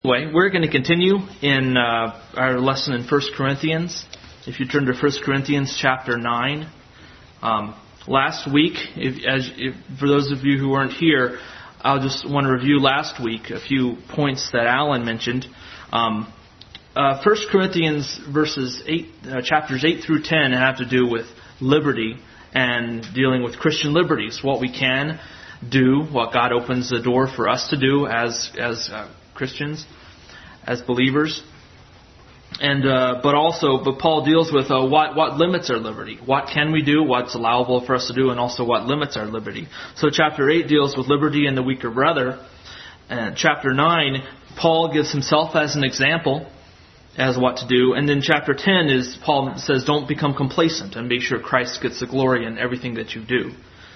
Anyway, we're going to continue in our lesson in 1 Corinthians. If you turn to 1 Corinthians chapter 9. Last week, for those of you who weren't here, I'll just want to review last week a few points that Alan mentioned. 1 Corinthians chapters 8 through 10 have to do with liberty and dealing with Christian liberties, what we can do, what God opens the door for us to do as Christians, as believers, but Paul deals with what limits our liberty. What can we do? What's allowable for us to do, and also what limits our liberty. So chapter 8 deals with liberty and the weaker brother. And chapter 9, Paul gives himself as an example as what to do. And then chapter 10 is Paul says, don't become complacent and make sure Christ gets the glory in everything that you do.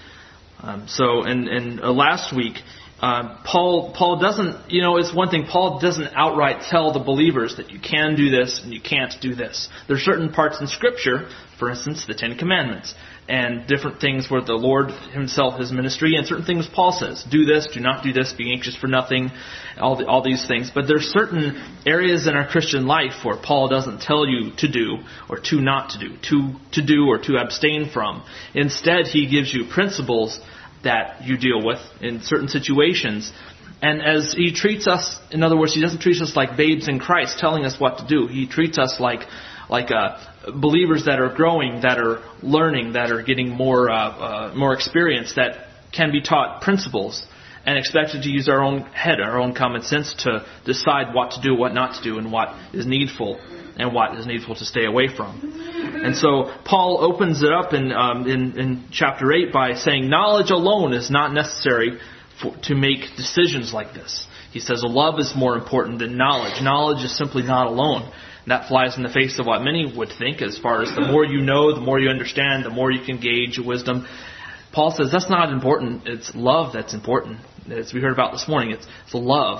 Last week, Paul doesn't, it's one thing, Paul doesn't outright tell the believers that you can do this and you can't do this. There are certain parts in Scripture, for instance, the Ten Commandments, and different things where the Lord himself, his ministry, and certain things Paul says, do this, do not do this, be anxious for nothing, all these things. But there are certain areas in our Christian life where Paul doesn't tell you to do or to not to do, to do or to abstain from. Instead, he gives you principles that you deal with in certain situations. And as he treats us, in other words, he doesn't treat us like babes in Christ telling us what to do. He treats us like believers that are growing, that are learning, that are getting more experience, that can be taught principles and expected to use our own head, our own common sense to decide what to do, what not to do, and what is needful and what is needful to stay away from. And so Paul opens it up in chapter 8 by saying knowledge alone is not necessary to make decisions like this. He says love is more important than knowledge. Knowledge is simply not alone. And that flies in the face of what many would think as far as the more you know, the more you understand, the more you can gauge wisdom. Paul says that's not important. It's love that's important. As we heard about this morning, it's love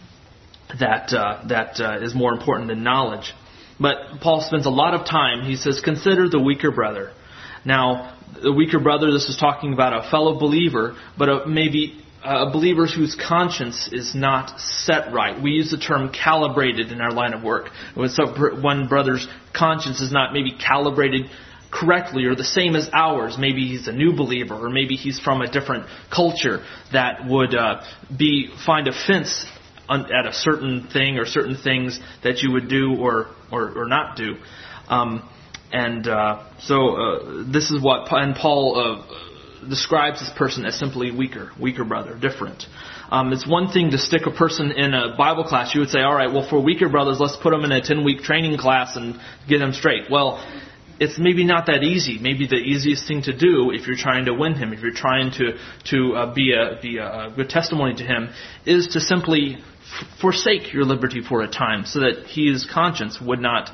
that is more important than knowledge. But Paul spends a lot of time, he says, consider the weaker brother. Now, the weaker brother, this is talking about a fellow believer, but maybe a believer whose conscience is not set right. We use the term calibrated in our line of work. When one brother's conscience is not maybe calibrated correctly or the same as ours. Maybe he's a new believer, or maybe he's from a different culture that would find offense at a certain thing or certain things that you would do or not do. This is what Paul describes this person as simply weaker brother, different. It's one thing to stick a person in a Bible class. You would say, all right, well, for weaker brothers, let's put them in a 10-week training class and get them straight. Well, it's maybe not that easy. Maybe the easiest thing to do if you're trying to win him, if you're trying to be a good testimony to him, is to simply forsake your liberty for a time, so that his conscience would not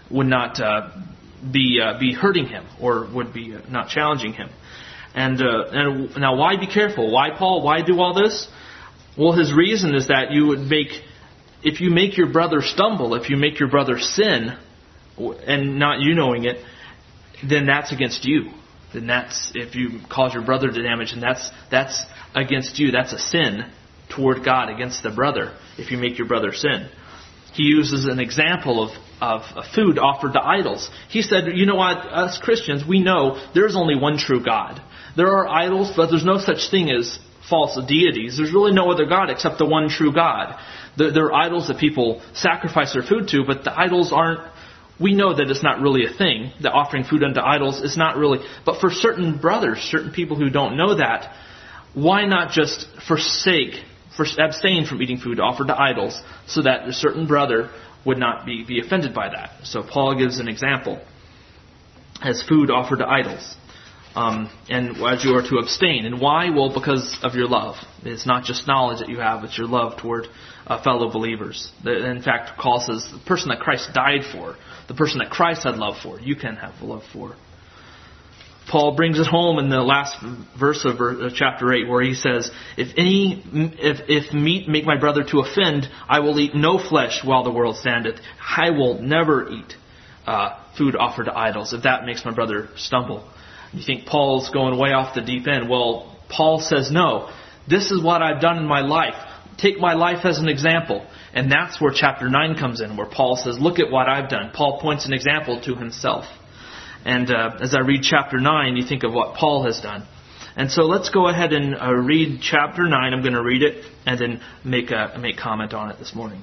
be hurting him, or would be not challenging him. And now, why be careful? Why, Paul? Why do all this? Well, his reason is that if you make your brother stumble, if you make your brother sin, and not you knowing it, then that's against you. Then if you cause your brother to damage, and that's against you. That's a sin toward God against the brother if you make your brother sin. He uses an example of food offered to idols. He said, you know what, us Christians, we know there's only one true God. There are idols, but there's no such thing as false deities. There's really no other God except the one true God. There are idols that people sacrifice their food to, but the idols aren't. We know that it's not really a thing, that offering food unto idols is not really. But for certain brothers, certain people who don't know that, why not just abstain from eating food offered to idols, so that a certain brother would not be offended by that? So Paul gives an example as food offered to idols, and as you are to abstain. And why? Well, because of your love. It's not just knowledge that you have, it's your love toward fellow believers. In fact, Paul says the person that Christ died for, the person that Christ had love for, you can have love for. Paul brings it home in the last verse of chapter 8, where he says, If meat make my brother to offend, I will eat no flesh while the world standeth. I will never eat food offered to idols, if that makes my brother stumble. You think Paul's going way off the deep end. Well, Paul says, no, this is what I've done in my life. take my life as an example. And that's where chapter 9 comes in, where Paul says, look at what I've done. Paul points an example to himself. And as I read chapter 9, you think of what Paul has done. And so let's go ahead and read chapter 9. I'm going to read it and then make comment on it this morning.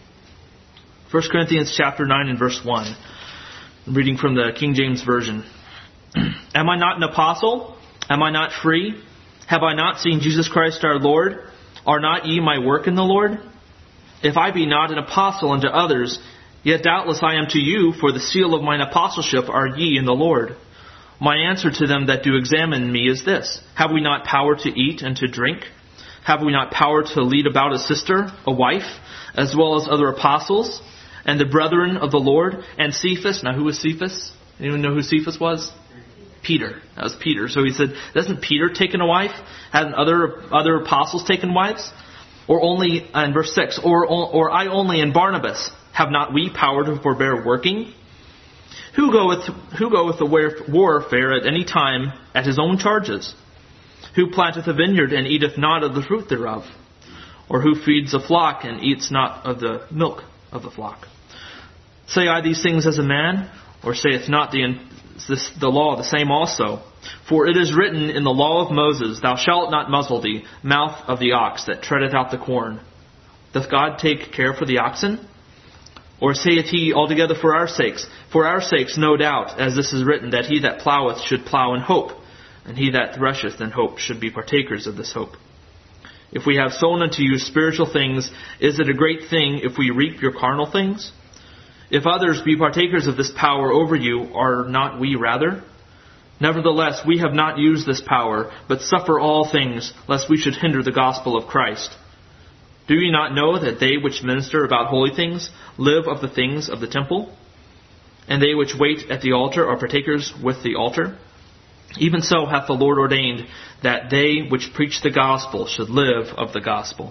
1 Corinthians chapter 9 and verse 1. I'm reading from the King James Version. Am I not an apostle? Am I not free? Have I not seen Jesus Christ our Lord? Are not ye my work in the Lord? If I be not an apostle unto others, yet doubtless I am to you, for the seal of mine apostleship are ye in the Lord. My answer to them that do examine me is this: Have we not power to eat and to drink? Have we not power to lead about a sister, a wife, as well as other apostles, and the brethren of the Lord, and Cephas? Now who was Cephas? Anyone know who Cephas was? Peter. That was Peter. So he said, doesn't Peter taken a wife? Hadn't other apostles taken wives? Or only, in verse 6, or I only and Barnabas, have not we power to forbear working? Who goeth to warfare at any time at his own charges? Who planteth a vineyard and eateth not of the fruit thereof? Or who feeds a flock and eats not of the milk of the flock? Say I these things as a man, or saith not the law the same also? For it is written in the law of Moses, Thou shalt not muzzle the mouth of the ox that treadeth out the corn. Doth God take care for the oxen? Or saith he altogether for our sakes? For our sakes, no doubt, as this is written, that he that ploweth should plow in hope, and he that thresheth in hope should be partakers of this hope. If we have sown unto you spiritual things, is it a great thing if we reap your carnal things? If others be partakers of this power over you, are not we rather? Nevertheless, we have not used this power, but suffer all things, lest we should hinder the gospel of Christ. Do ye not know that they which minister about holy things live of the things of the temple? And they which wait at the altar are partakers with the altar? Even so hath the Lord ordained that they which preach the gospel should live of the gospel.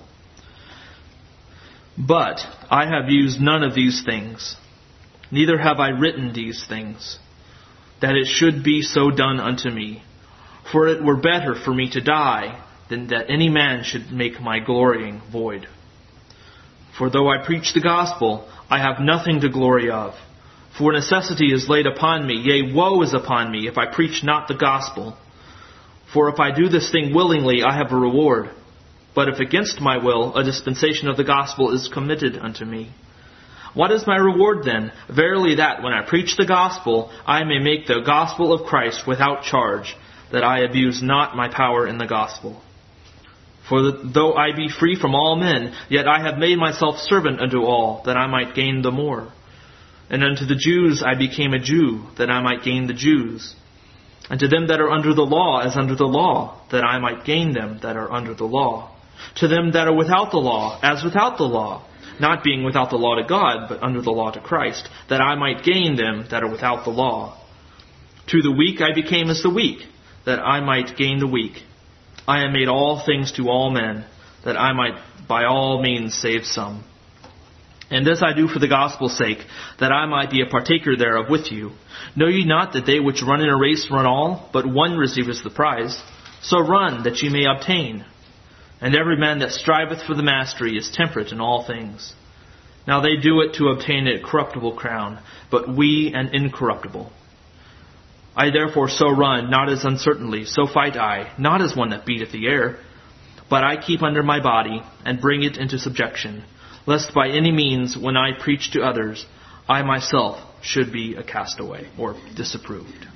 But I have used none of these things, neither have I written these things, that it should be so done unto me. For it were better for me to die, than that any man should make my glorying void. For though I preach the gospel, I have nothing to glory of. For necessity is laid upon me, yea, woe is upon me, if I preach not the gospel. For if I do this thing willingly, I have a reward. But if against my will, a dispensation of the gospel is committed unto me. What is my reward then? Verily that, when I preach the gospel, I may make the gospel of Christ without charge, that I abuse not my power in the gospel. For though I be free from all men, yet I have made myself servant unto all, that I might gain the more. And unto the Jews I became a Jew, that I might gain the Jews. And to them that are under the law, as under the law, that I might gain them that are under the law. To them that are without the law, as without the law, not being without the law to God, but under the law to Christ, that I might gain them that are without the law. To the weak I became as the weak, that I might gain the weak. I am made all things to all men, that I might by all means save some. And this I do for the gospel's sake, that I might be a partaker thereof with you. Know ye not that they which run in a race run all, but one receiveth the prize? So run, that ye may obtain. And every man that striveth for the mastery is temperate in all things. Now they do it to obtain a corruptible crown, but we an incorruptible. I therefore so run, not as uncertainly, so fight I, not as one that beateth the air. But I keep under my body, and bring it into subjection, lest by any means, when I preach to others, I myself should be a castaway, or disapproved.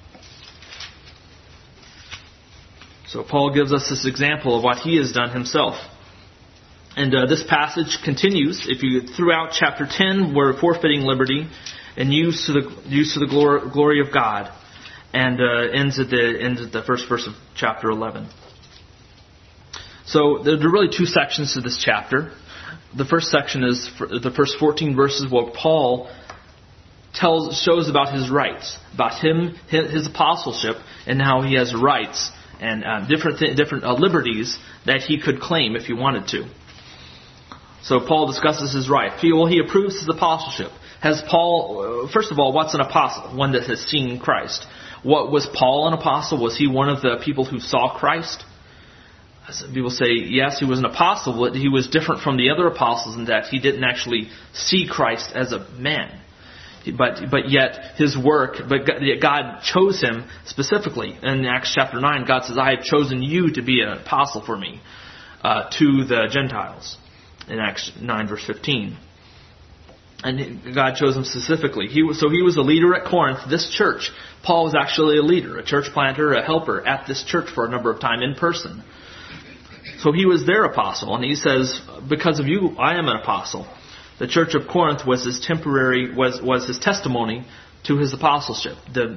So Paul gives us this example of what he has done himself. And this passage continues, if you throughout chapter 10, we're forfeiting liberty, and use to the glory of God. And ends at the first verse of chapter 11. So there are really two sections to this chapter. The first section is the first 14 verses where Paul shows about his rights, about his apostleship, and how he has rights and different liberties that he could claim if he wanted to. So Paul discusses his right. He approves his apostleship. Has Paul, first of all, what's an apostle? One that has seen Christ. What was Paul an apostle? Was he one of the people who saw Christ? some people say, yes, he was an apostle, but he was different from the other apostles in that he didn't actually see Christ as a man. But yet his work, yet God chose him specifically. In Acts chapter 9, God says, I have chosen you to be an apostle for me to the Gentiles. In Acts 9 verse 15. And God chose him specifically. He was a leader at Corinth, this church. Paul was actually a leader, a church planter, a helper at this church for a number of times in person. So he was their apostle. And he says, because of you, I am an apostle. The church of Corinth was his his testimony to his apostleship.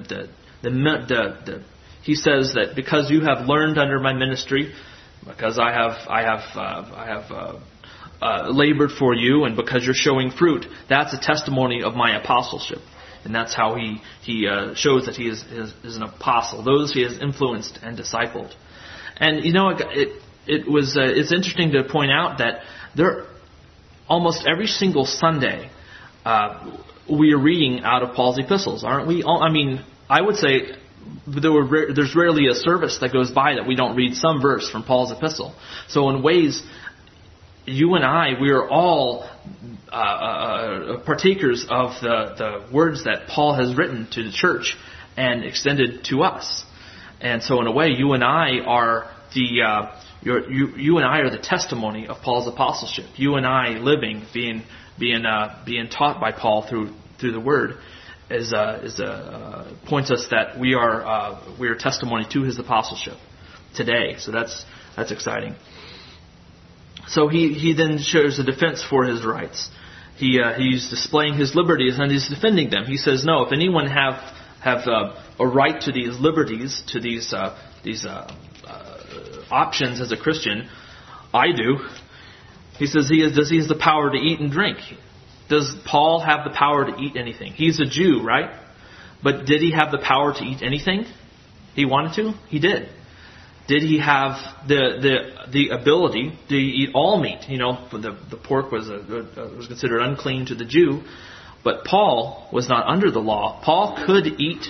He says that because you have learned under my ministry, because I have labored for you, and because you're showing fruit, that's a testimony of my apostleship. And that's how he shows that he is an apostle. Those he has influenced and discipled. And it's interesting to point out that almost every single Sunday we are reading out of Paul's epistles, aren't we? I mean, I would say there's rarely a service that goes by that we don't read some verse from Paul's epistle. So in ways, you and I, we are all partakers of the words that Paul has written to the church and extended to us. And so in a way, you and I are the testimony of Paul's apostleship. You and I living, being taught by Paul through the word, points us that we are testimony to his apostleship today. So that's exciting. So he then shows a defense for his rights. He's displaying his liberties and he's defending them. He says, no, if anyone have a right to these liberties, to these options as a Christian, I do. He says he has the power to eat and drink. Does Paul have the power to eat anything? He's a Jew, right? But did he have the power to eat anything he wanted to? He did. Did he have the ability to eat all meat? The pork was considered unclean to the Jew, but Paul was not under the law. Paul could eat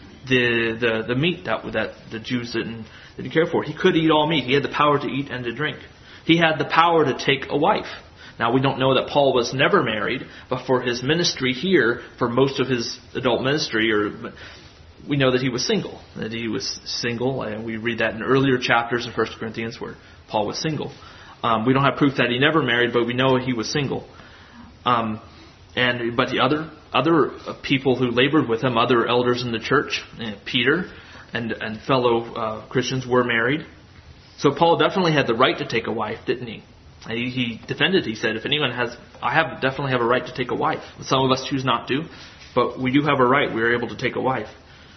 the meat that the Jews didn't care for. He could eat all meat. He had the power to eat and to drink. He had the power to take a wife. Now, we don't know that Paul was never married, but for his ministry here, for most of his adult ministry, we know that he was single. And we read that in earlier chapters of 1 Corinthians where Paul was single. We don't have proof that he never married, but we know he was single. But the other people who labored with him, other elders in the church, Peter and fellow Christians, were married. So Paul definitely had the right to take a wife, didn't he? And he defended. He said, if anyone definitely have a right to take a wife. Some of us choose not to, but we do have a right. We are able to take a wife.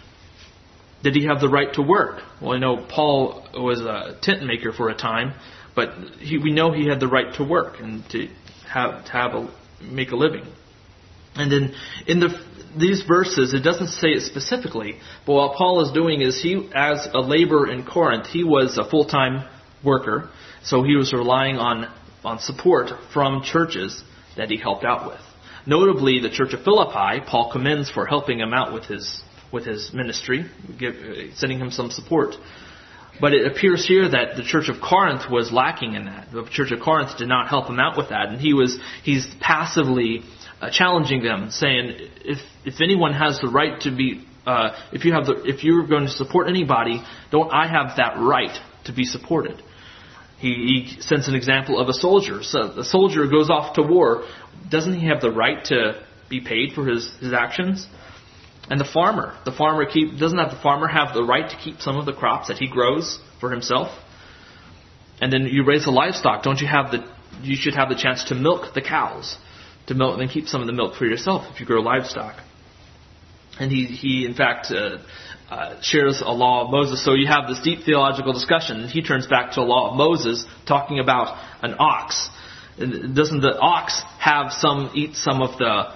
Did he have the right to work? Well, I know Paul was a tent maker for a time, but we know he had the right to work and to make a living. And then in these verses, it doesn't say it specifically, but what Paul is doing is as a laborer in Corinth, he was a full-time worker, so he was relying on support from churches that he helped out with. Notably, the church of Philippi, Paul commends for helping him out with his ministry, sending him some support. But it appears here that the church of Corinth was lacking in that. The church of Corinth did not help him out with that, and he's passively challenging them, saying, if anyone has the right to be, if you're going to support anybody, don't I have that right to be supported? He sends an example of a soldier. So the soldier goes off to war. Doesn't he have the right to be paid for his actions? And the farmer doesn't the farmer have the right to keep some of the crops that he grows for himself? And then you raise the livestock. You should have the chance to milk the cows, to milk and then keep some of the milk for yourself if you grow livestock. And he in fact shares a law of Moses. So you have this deep theological discussion, and he turns back to a law of Moses talking about an ox. Doesn't the ox eat some of the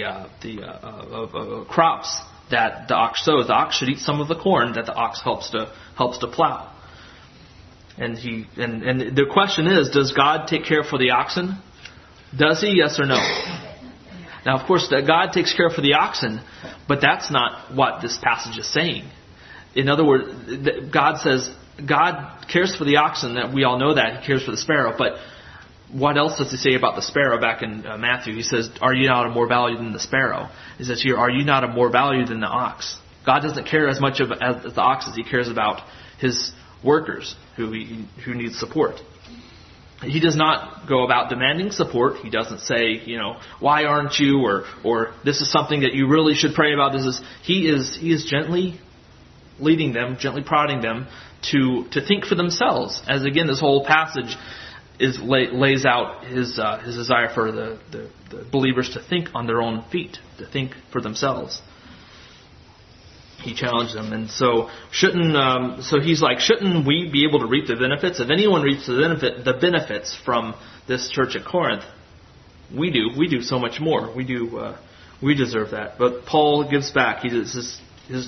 crops that the ox sows? The ox should eat some of the corn that the ox helps to plow. And the question is, does God take care for the oxen? Does he? Yes or no? Now, of course, that God takes care for the oxen, but that's not what this passage is saying. In other words, God says, God cares for the oxen, that we all know that. He cares for the sparrow. But what else does he say about the sparrow back in Matthew? He says, are you not of more value than the sparrow? He says here, are you not of more value than the ox? God doesn't care as much as the oxes. He cares about his workers who need support. He does not go about demanding support. He doesn't say, why aren't you? Or this is something that you really should pray about. He is gently leading them, gently prodding them to think for themselves. As again, this whole passage lays out his desire for the believers to think on their own feet, to think for themselves. He challenged them, and so he's like, shouldn't we be able to reap the benefits? If anyone reaps the benefits from this church at Corinth, we do. We do so much more. We deserve that. But Paul gives back. His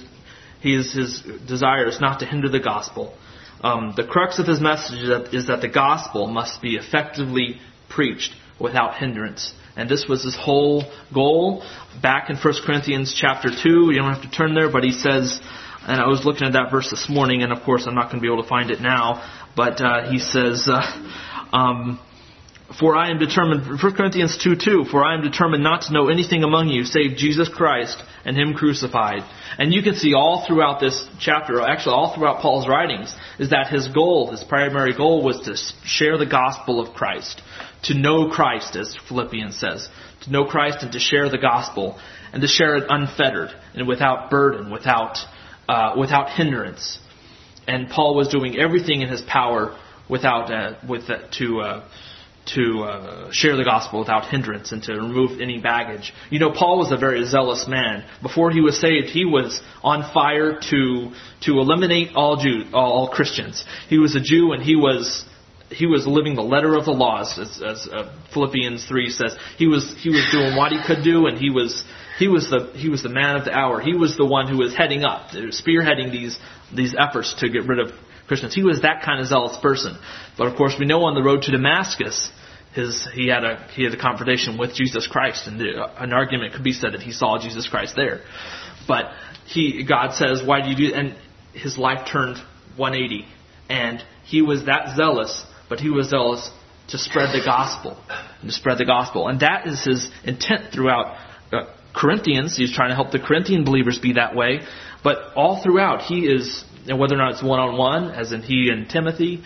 desire is not to hinder the gospel. The crux of his message is that the gospel must be effectively preached without hindrance. And this was his whole goal. Back in 1 Corinthians chapter 2, you don't have to turn there, but he says, and I was looking at that verse this morning, and of course I'm not going to be able to find it now, but he says, for I am determined, 1 Corinthians 2:2, for I am determined not to know anything among you save Jesus Christ and Him crucified. And you can see all throughout this chapter, actually all throughout Paul's writings, is that his primary goal was to share the gospel of Christ. To know Christ, as Philippians says. To know Christ and to share the gospel. And to share it unfettered and without burden, without hindrance. And Paul was doing everything in his power to share the gospel without hindrance and to remove any baggage. Paul was a very zealous man. Before he was saved, he was on fire to eliminate all Christians. He was a Jew, and he was living the letter of the laws, as Philippians 3 says. He was doing what he could do, and he was the man of the hour. He was the one who was spearheading these efforts to get rid of Christians. He was that kind of zealous person. But of course, we know on the road to Damascus, he had a confrontation with Jesus Christ, and an argument could be said that he saw Jesus Christ there. But God says, "Why do you do?" And his life turned 180, and he was that zealous. But he was zealous to spread the gospel, and that is his intent throughout Corinthians. He's trying to help the Corinthian believers be that way. But all throughout, he is, and whether or not it's one-on-one, as in he and Timothy,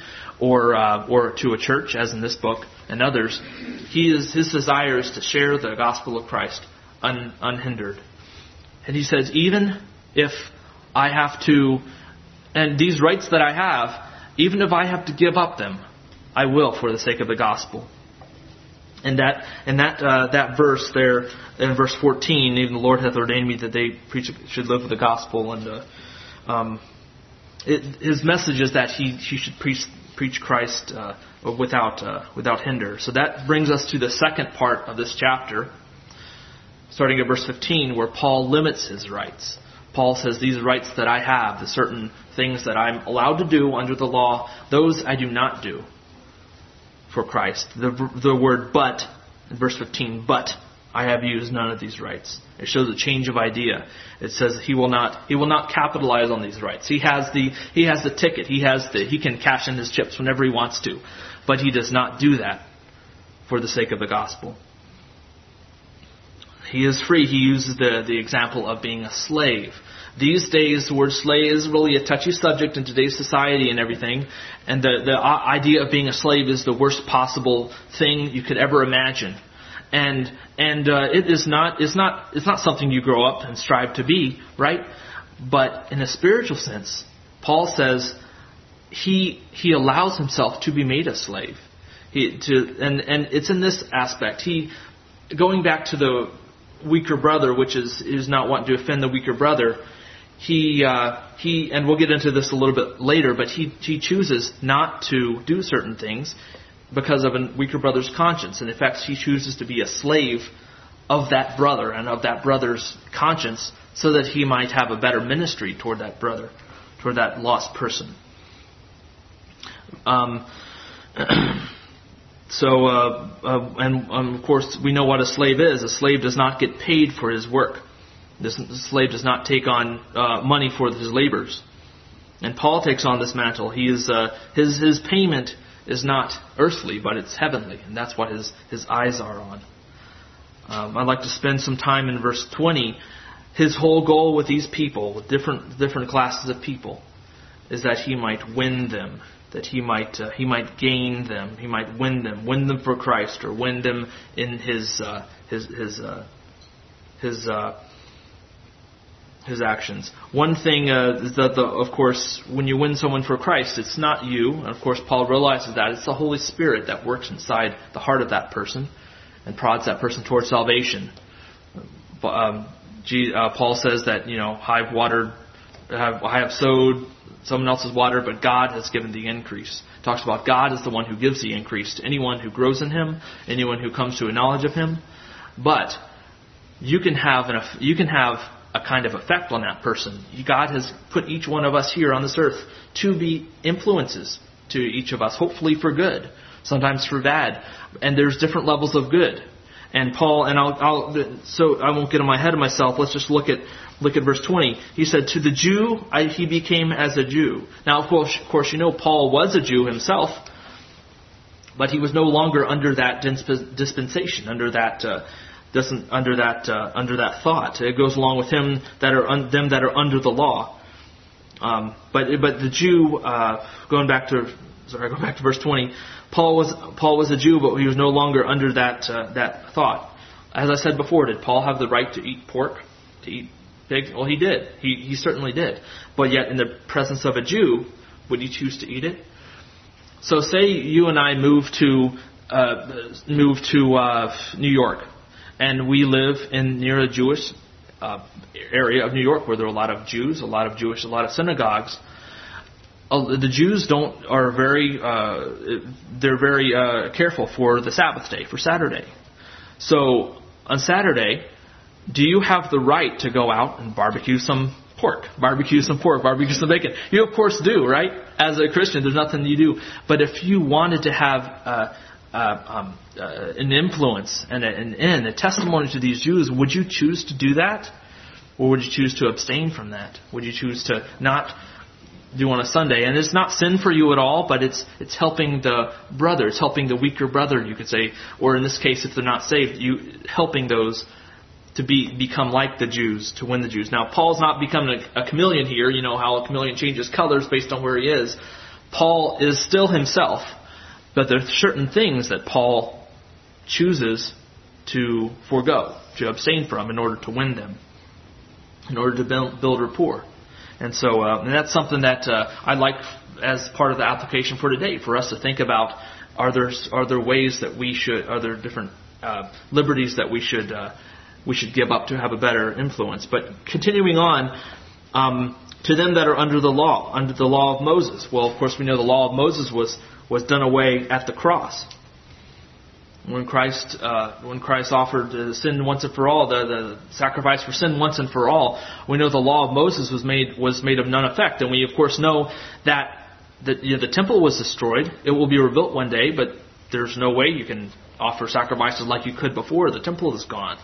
or to a church, as in this book and others, his desire is to share the gospel of Christ unhindered. And he says, even if I have to, and these rights that I have, even if I have to give up them, I will for the sake of the gospel. And that verse there in verse 14, even the Lord hath ordained me that they should live with the gospel, and his message is that he should preach Christ without hinder. So that brings us to the second part of this chapter, starting at verse 15, where Paul limits his rights. Paul says, these rights that I have, the certain things that I'm allowed to do under the law, those I do not do for Christ. The word but, in verse 15, but I have used none of these rights. It shows a change of idea. It says he will not capitalize on these rights. He has the ticket. He can cash in his chips whenever he wants to. But he does not do that for the sake of the gospel. He is free. He uses the example of being a slave. These days, the word slave is really a touchy subject in today's society and everything. And the idea of being a slave is the worst possible thing you could ever imagine. And it's not something you grow up and strive to be, right? But in a spiritual sense, Paul says he allows himself to be made a slave. And it's in this aspect. Going back to the weaker brother, which is not wanting to offend the weaker brother, he and we'll get into this a little bit later, but he chooses not to do certain things because of a weaker brother's conscience. And in fact, he chooses to be a slave of that brother and of that brother's conscience so that he might have a better ministry toward that brother, toward that lost person. Of course, we know what a slave is. A slave does not get paid for his work. The slave does not take on money for his labors. And Paul takes on this mantle. He is his payment is not earthly, but it's heavenly, and that's what his eyes are on. I'd like to spend some time in verse 20. His whole goal with these people, with different classes of people, is that he might win them, that he might gain them, he might win them for Christ, or win them in his actions. One thing is that, of course, when you win someone for Christ, it's not you. And of course, Paul realizes that. It's the Holy Spirit that works inside the heart of that person and prods that person towards salvation. Paul says that, I have sowed, someone else has watered, but God has given the increase. Talks about God is the one who gives the increase to anyone who grows in Him, anyone who comes to a knowledge of Him. But you can have a kind of effect on that person. God has put each one of us here on this earth to be influences to each of us, hopefully for good, sometimes for bad. And there's different levels of good. And Paul, so I won't get in my head of myself. Let's just look at verse 20. He said, "To the Jew he became as a Jew." Now, of course, Paul was a Jew himself, but he was no longer under that dispensation, under that thought. It goes along with them that are under the law. But the Jew, going back to verse 20. Paul was a Jew, but he was no longer under that thought. As I said before, did Paul have the right to eat pork, to eat pig? Well, he did. He certainly did. But yet, in the presence of a Jew, would he choose to eat it? So, say you and I move to New York, and we live near a Jewish area of New York where there are a lot of Jews, a lot of synagogues. The Jews are very careful for the Sabbath day, for Saturday. So on Saturday, do you have the right to go out and barbecue some pork, barbecue some bacon? You of course do, right? As a Christian, there's nothing you do. But if you wanted to have an influence and a testimony to these Jews, would you choose to do that? Or would you choose to abstain from that? Would you choose to not do on a Sunday? And it's not sin for you at all, but it's helping the brother, it's helping the weaker brother, you could say, or in this case, if they're not saved, you helping those to become like the Jews, to win the Jews. Now, Paul's not becoming a chameleon here. You know how a chameleon changes colors based on where he is. Paul is still himself, but there are certain things that Paul chooses to forego, to abstain from in order to win them, in order to build rapport. And so and that's something that I'd like as part of the application for today, for us to think about, are there ways that are there different liberties that we should give up to have a better influence. But continuing on, to them that are under the law of Moses. Well, of course, we know the law of Moses was done away at the cross. When Christ offered sin once and for all, the sacrifice for sin once and for all, we know the law of Moses was made of none effect. And we, of course, know that the temple was destroyed. It will be rebuilt one day, but there's no way you can offer sacrifices like you could before. The temple is gone.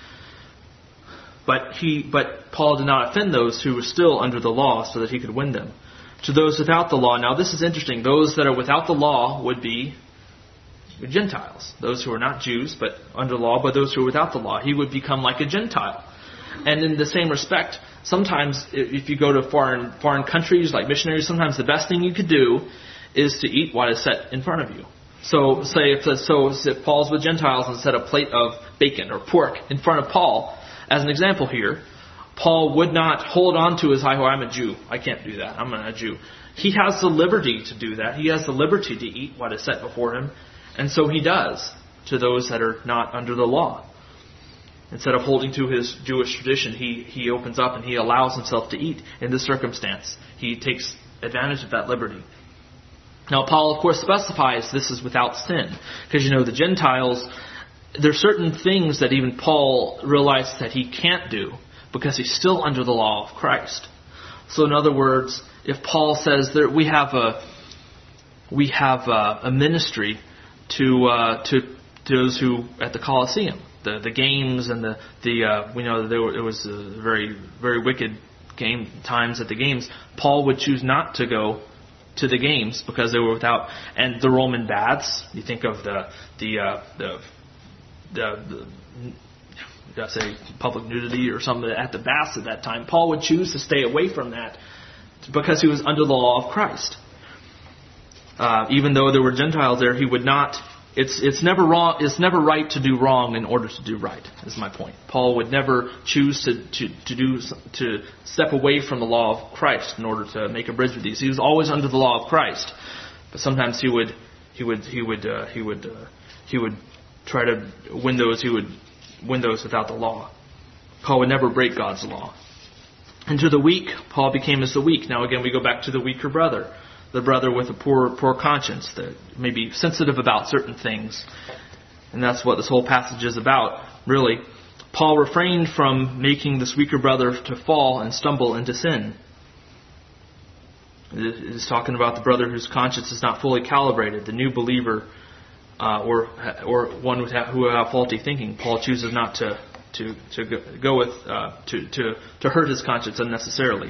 But Paul did not offend those who were still under the law so that he could win them. To those without the law, now this is interesting. Those that are without the law would be Gentiles. Those who are not Jews, but under law, but those who are without the law. He would become like a Gentile. And in the same respect, sometimes if you go to foreign countries like missionaries, sometimes the best thing you could do is to eat what is set in front of you. So if Paul's with Gentiles and set a plate of bacon or pork in front of Paul, as an example here, Paul would not hold on to his I'm a Jew. I can't do that. I'm a Jew. He has the liberty to do that. He has the liberty to eat what is set before him. And so he does to those that are not under the law. Instead of holding to his Jewish tradition, he opens up and he allows himself to eat in this circumstance. He takes advantage of that liberty. Now, Paul, of course, specifies this is without sin. Because, the Gentiles, there are certain things that even Paul realized that he can't do because he's still under the law of Christ. So, in other words, if Paul says that we have a ministry to those who at the Colosseum, the games and we know that it was a very, very wicked game times at the games, Paul would choose not to go to the games because they were without. And the Roman baths, you think of the say public nudity or something at the baths at that time. Paul would choose to stay away from that because he was under the law of Christ. Even though there were Gentiles there, he would not. It's never wrong. It's never right to do wrong in order to do right. Is my point. Paul would never choose to step away from the law of Christ in order to make a bridge with these. He was always under the law of Christ, but sometimes he would try to win those. He would win those without the law. Paul would never break God's law. And to the weak, Paul became as the weak. Now again, we go back to the weaker brother. The brother with a poor conscience that may be sensitive about certain things. And that's what this whole passage is about, really. Paul refrained from making this weaker brother to fall and stumble into sin. He's talking about the brother whose conscience is not fully calibrated, the new believer, or one who will have faulty thinking. Paul chooses not to go with to hurt his conscience unnecessarily.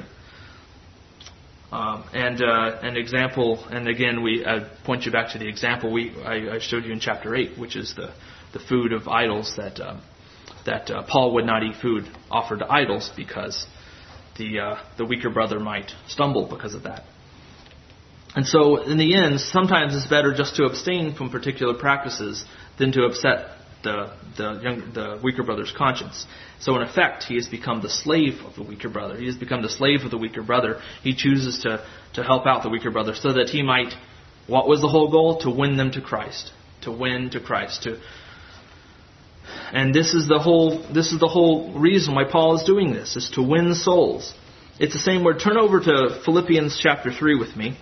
An example, and again, I point you back to the example I showed you in chapter 8, which is the food of idols that Paul would not eat food offered to idols because the weaker brother might stumble because of that. And so, in the end, sometimes it's better just to abstain from particular practices than to upset the weaker brother's conscience. So in effect, he has become the slave of the weaker brother. He has become the slave of the weaker brother. He chooses to help out the weaker brother so that he might, what was the whole goal? To win them to Christ. To win to Christ. And this is the whole reason why Paul is doing this, is to win souls. It's the same word. Turn over to Philippians chapter 3 with me.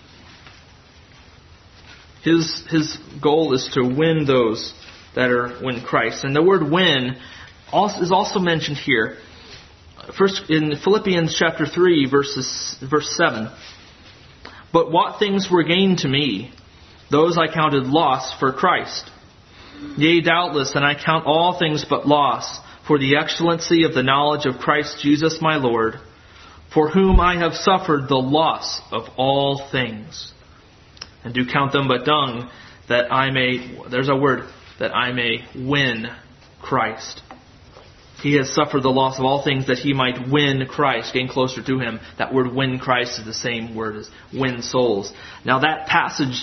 His goal is to win those that win Christ. And the word win is also mentioned here. First in Philippians chapter 3, verse 7. But what things were gained to me, those I counted loss for Christ. Yea, doubtless, and I count all things but loss, for the excellency of the knowledge of Christ Jesus my Lord, for whom I have suffered the loss of all things, and do count them but dung, that I may, there's a word, that I may win Christ. He has suffered the loss of all things that he might win Christ, gain closer to him. That word win Christ is the same word as win souls. Now that passage,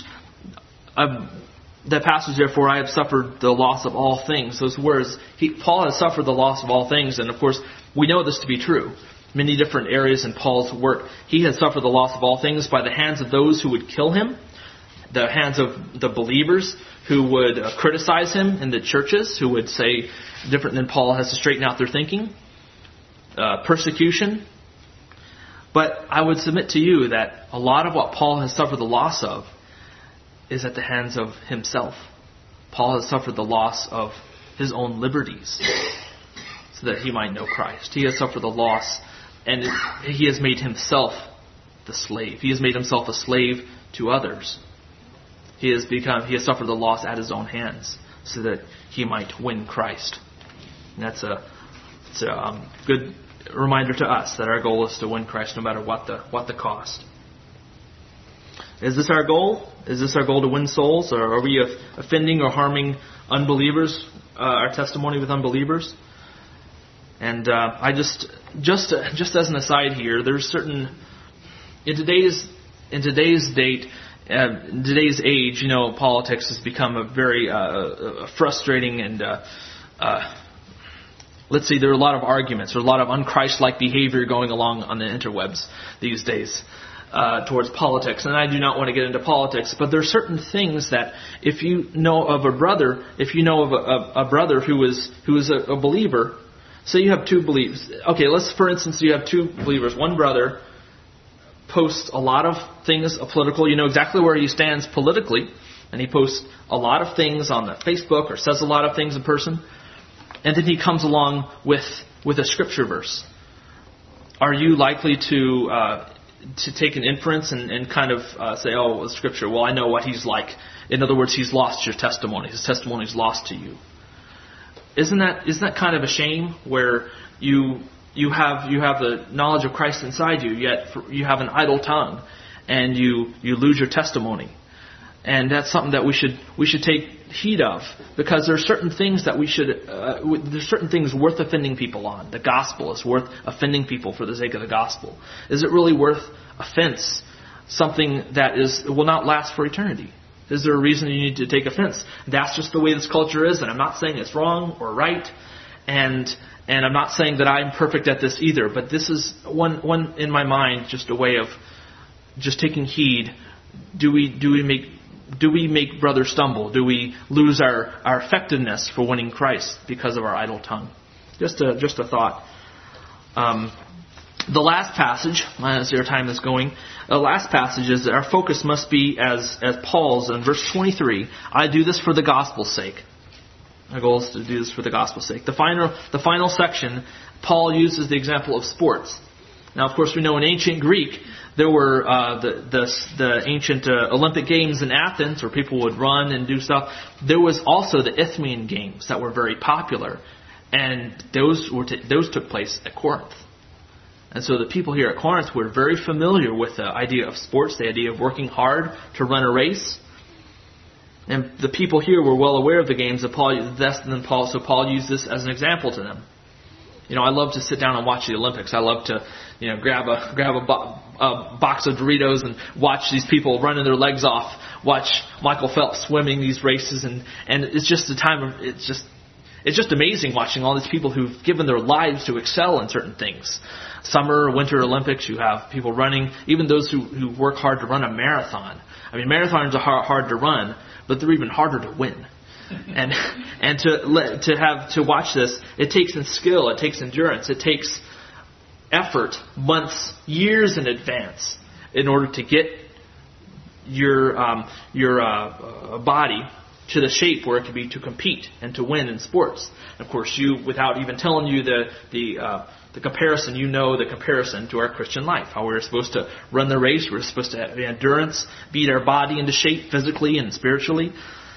therefore I have suffered the loss of all things. Those words, Paul has suffered the loss of all things, and of course we know this to be true. Many different areas in Paul's work. He has suffered the loss of all things by the hands of those who would kill him, the hands of the believers who would criticize him in the churches, who would say different than Paul has to straighten out their thinking, persecution. But I would submit to you that a lot of what Paul has suffered the loss of is at the hands of himself. Paul has suffered the loss of his own liberties so that he might know Christ. He has suffered the loss, and he has made himself the slave. He has made himself a slave to others. He has suffered the loss at his own hands so that he might win Christ. And it's a good reminder to us that our goal is to win Christ no matter what the cost. Is this our goal? Is this our goal to win souls? Or are we offending or harming unbelievers, our testimony with unbelievers? And I just as an aside here, there's certain, in today's age, politics has become a very frustrating and let's see, there are a lot of arguments, there are a lot of un-Christ-like behavior going along on the interwebs these days towards politics. And I do not want to get into politics, but there are certain things that if you know of a brother who is a believer, say you have two believers. Okay, for instance, you have two believers. One brother posts a lot of things political. You know exactly where he stands politically, and he posts a lot of things on the Facebook or says a lot of things in person. And then he comes along with a scripture verse. Are you likely to take an inference and kind of say, oh, the scripture, well, I know what he's like. In other words, he's lost your testimony. His testimony is lost to you. Isn't that kind of a shame where you you have the knowledge of Christ inside you, yet you have an idle tongue, and you lose your testimony. And that's something that we should take heed of, because there are certain things that there's certain things worth offending people on. The gospel is worth offending people for the sake of the gospel. Is it really worth offense? Something that will not last for eternity. Is there a reason you need to take offense? That's just the way this culture is, and I'm not saying it's wrong or right, and I'm not saying that I'm perfect at this either. But this is one in my mind, just a way of just taking heed. Do we make brothers stumble? Do we lose our effectiveness for winning Christ because of our idle tongue? Just a thought. The last passage, as our time is going, the last passage is that our focus must be as Paul's in verse 23. I do this for the gospel's sake. My goal is to do this for the gospel's sake. The final section, Paul uses the example of sports. Now, of course, we know in ancient Greek there were the ancient Olympic Games in Athens, where people would run and do stuff. There was also the Isthmian Games that were very popular, and those took place at Corinth. And so the people here at Corinth were very familiar with the idea of sports, the idea of working hard to run a race. And the people here were well aware of the games of Paul. So Paul used this as an example to them. I love to sit down and watch the Olympics. I love to, grab a box of Doritos and watch these people running their legs off. Watch Michael Phelps swimming these races, and it's just it's just amazing watching all these people who've given their lives to excel in certain things. Summer, Winter Olympics, you have people running, even those who work hard to run a marathon. I mean, marathons are hard to run, but they're even harder to win. And to watch this, it takes skill, it takes endurance, it takes effort, months, years in advance, in order to get your body to the shape where it can be to compete and to win in sports. And of course, without even telling you the comparison, the comparison to our Christian life. How we're supposed to run the race, we're supposed to have endurance, beat our body into shape physically and spiritually.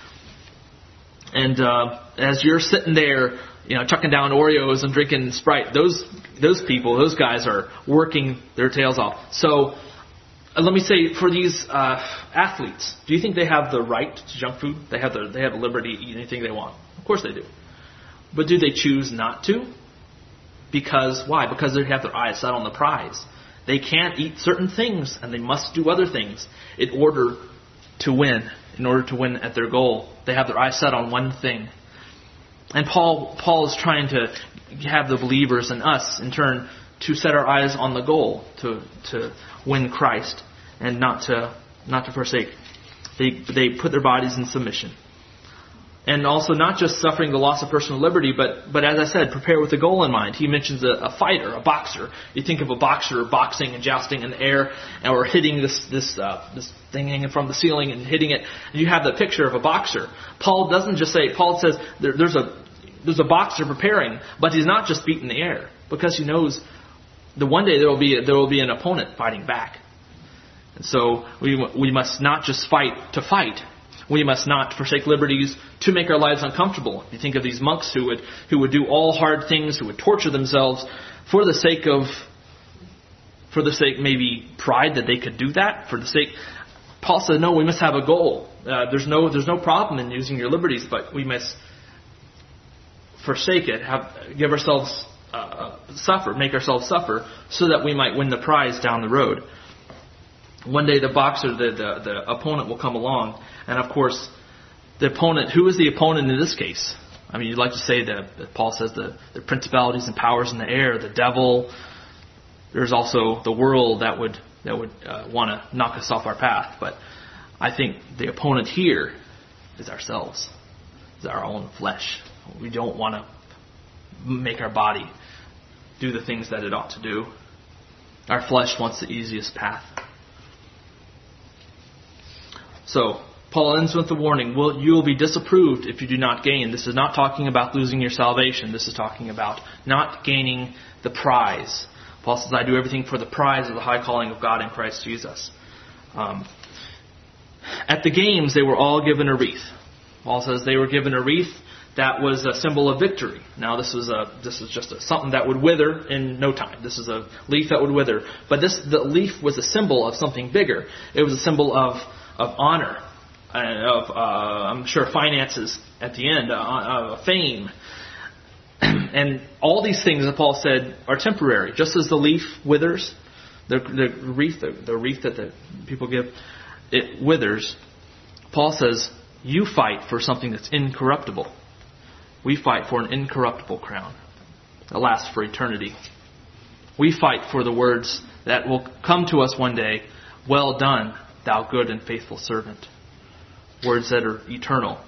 And as you're sitting there, chucking down Oreos and drinking Sprite, those guys are working their tails off. So let me say, for these athletes, do you think they have the right to junk food? They have the liberty to eat anything they want. Of course they do. But do they choose not to? Because why? Because they have their eyes set on the prize. They can't eat certain things, and they must do other things in order to win. In order to win at their goal, they have their eyes set on one thing. And Paul is trying to have the believers and us, in turn, to set our eyes on the goal, to win Christ, and not to forsake. They put their bodies in submission. And also not just suffering the loss of personal liberty, but as I said, prepare with a goal in mind. He mentions a fighter, a boxer. You think of a boxer boxing and jousting in the air, or hitting this thing hanging from the ceiling and hitting it. You have the picture of a boxer. Paul doesn't just say. Paul says there's a boxer preparing, but he's not just beating the air, because he knows that one day there will be an opponent fighting back. And so we must not just fight to fight. We must not forsake liberties to make our lives uncomfortable. You think of these monks who would do all hard things, who would torture themselves for the sake maybe pride that they could do that. Paul said, no, we must have a goal. There's no problem in using your liberties, but we must forsake it, give ourselves make ourselves suffer, so that we might win the prize down the road. One day the boxer, the opponent will come along, and of course, the opponent. Who is the opponent in this case? I mean, you'd like to say that Paul says the principalities and powers in the air, the devil. There's also the world that would want to knock us off our path. But I think the opponent here is ourselves, is our own flesh. We don't want to make our body do the things that it ought to do. Our flesh wants the easiest path. So, Paul ends with the warning, you will be disapproved if you do not gain. This is not talking about losing your salvation. This is talking about not gaining the prize. Paul says, I do everything for the prize of the high calling of God in Christ Jesus. At the games, they were all given a wreath. Paul says they were given a wreath that was a symbol of victory. Now this is just something that would wither in no time. This is a leaf that would wither. But the leaf was a symbol of something bigger. It was a symbol of honor, and of I'm sure finances at the end, fame. And all these things that Paul said are temporary. Just as the leaf withers, the wreath that the people give, it withers. Paul says, you fight for something that's incorruptible. We fight for an incorruptible crown that lasts for eternity. We fight for the words that will come to us one day, well done, thou good and faithful servant. Words that are eternal.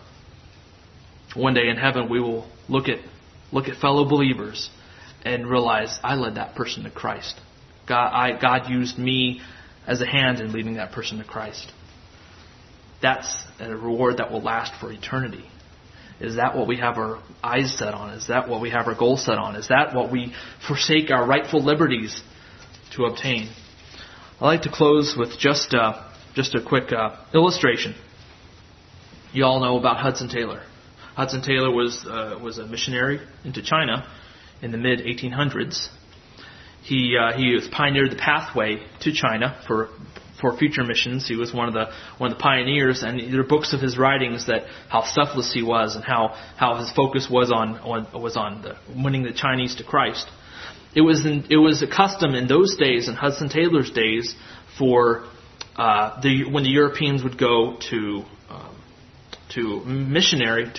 One day in heaven we will look at fellow believers and realize I led that person to Christ. God used me as a hand in leading that person to Christ. That's a reward that will last for eternity. Is that what we have our eyes set on? Is that what we have our goals set on? Is that what we forsake our rightful liberties to obtain? I'd like to close with just a quick illustration. You all know about Hudson Taylor. Hudson Taylor was a missionary into China in the mid-1800s. He pioneered the pathway to China for future missions. He was one of the pioneers, and there are books of his writings that how selfless he was and how his focus was on winning the Chinese to Christ. It was a custom in those days, in Hudson Taylor's days, for when the Europeans would go to be a missionary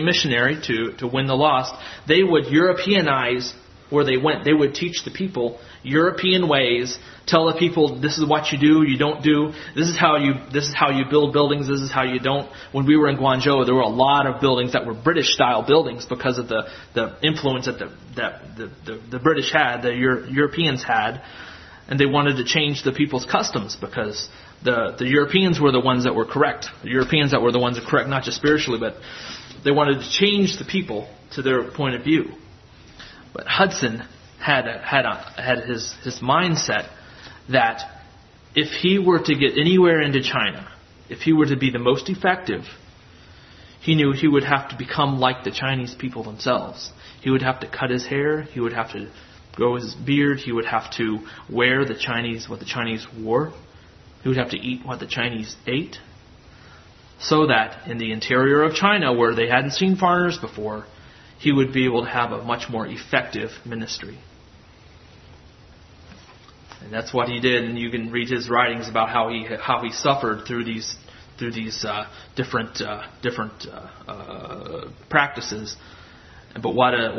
to win the lost, they would Europeanize where they went. They would teach the people European ways, tell the people this is what you do, you don't do. This is how you build buildings. This is how you don't. When we were in Guangzhou, there were a lot of buildings that were British style buildings because of the influence that the British had, the Europeans had, and they wanted to change the people's customs because the Europeans were the ones that were correct. The Europeans that were the ones that were correct, not just spiritually, but they wanted to change the people to their point of view. But Hudson had his mindset that if he were to get anywhere into China, if he were to be the most effective, he knew he would have to become like the Chinese people themselves. He would have to cut his hair. He would have to grow his beard. He would have to wear what the Chinese wore. He would have to eat what the Chinese ate. So that in the interior of China, where they hadn't seen foreigners before, he would be able to have a much more effective ministry. And that's what he did, and you can read his writings about how he suffered through these different practices. But what a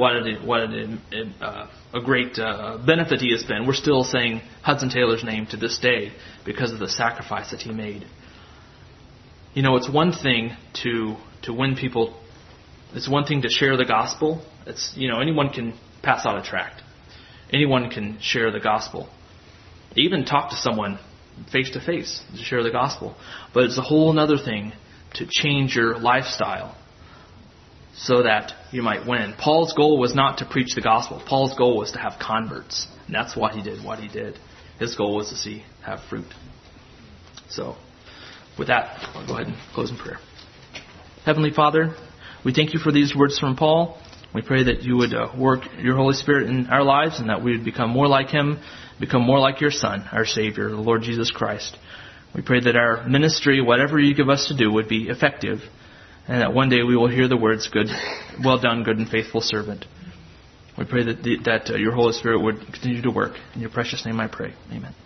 great benefit he has been. We're still saying Hudson Taylor's name to this day because of the sacrifice that he made. You know, it's one thing to win people. It's one thing to share the gospel. Anyone can pass out a tract. Anyone can share the gospel. Even talk to someone face to face to share the gospel. But it's a whole other thing to change your lifestyle so that you might win. Paul's goal was not to preach the gospel. Paul's goal was to have converts. And that's what he did. His goal was to have fruit. So, with that, I'll go ahead and close in prayer. Heavenly Father, we thank you for these words from Paul. We pray that you would work your Holy Spirit in our lives and that we would become more like him, become more like your Son, our Savior, the Lord Jesus Christ. We pray that our ministry, whatever you give us to do, would be effective and that one day we will hear the words, "Good, well done, good and faithful servant." We pray that your Holy Spirit would continue to work. In your precious name I pray. Amen.